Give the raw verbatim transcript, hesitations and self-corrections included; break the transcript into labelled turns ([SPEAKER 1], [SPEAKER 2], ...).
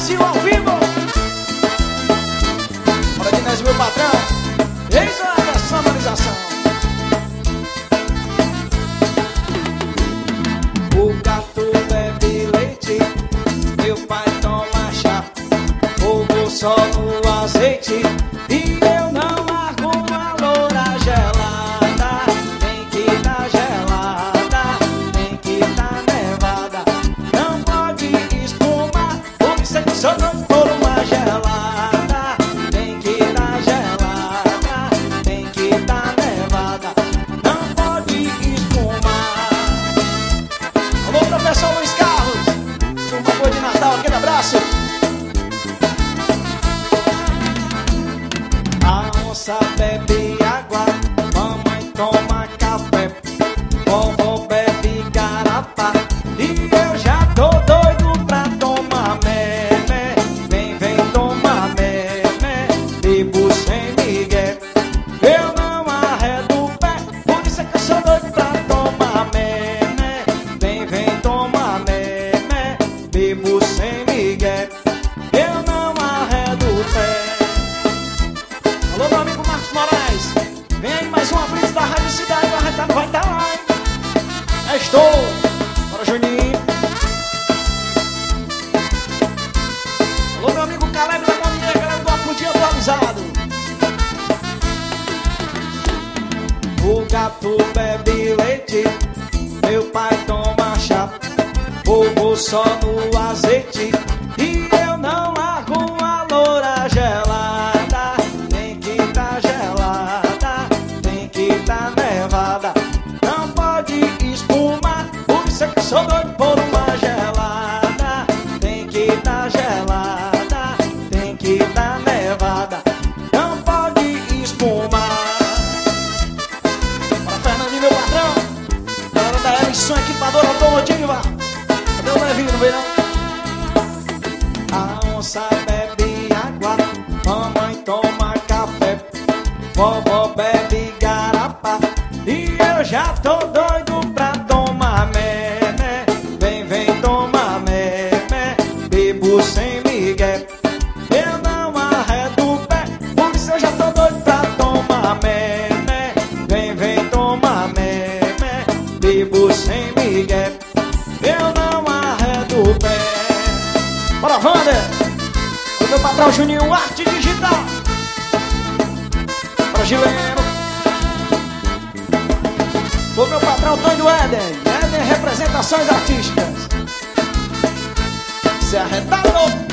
[SPEAKER 1] Brasil ao vivo. Bora de nós, meu patrão. Eis a personalização. O gato bebe leite, meu pai toma chá, fogo só no azeite, e eu não largo uma loura gelada. Tem que tá gelada, tem que tá nevada, não pode espumar, por isso é que sou doido por uma gelada. Tem que tá gelada, tem que tá nevada, não pode espumar. Alô, professor Luiz Carlos, turma boa de Natal, aquele abraço. A onça bebe água, mamãe toma café, vovó bebe garapa, e eu já tô doido pra tomar meme. Vem, vem tomar meme, bebo sem migué, eu não arredo o pé, por isso é que eu sou doido pra tomar meme. Vem, vem tomar meme, bebo sem migué, eu não arredo o pé. Alô, meu amigo Marcos Moraes, vem aí mais uma blitz da Rádio Cidade, o arretado vai estar lá, hein? Já estou. Bora, Juninho. Alô, meu amigo Caleb da Moninha, galera do Apudinho atualizado. O gato bebe leite, meu pai toma chá, fogo só no azeite, e eu não largo a loura gelada. Tem que tá gelada, tem que tá nevada, não pode espumar, por isso é que eu sou doido por uma gelada. Tem que tá gelada, tem que tá nevada, não pode espumar. Para Fernandinho, meu patrão, galera da Ellison, equipadora automotiva. Cadê o Levinho, não vem não? A onça bebe água, mamãe toma café, vovó bebe garapa, e eu já tô doido pra tomar meme. Vem, vem tomar meme, bebo sem migué, eu não arredo o pé, por isso eu já tô doido pra tomar meme. Vem, vem tomar meme, bebo sem migué, eu não arredo o pé. Bora, Wander! O meu patrão Juninho, arte digital. Brasileiro. O meu patrão Tonho Éden, Éden Representações Artísticas. Se arretado.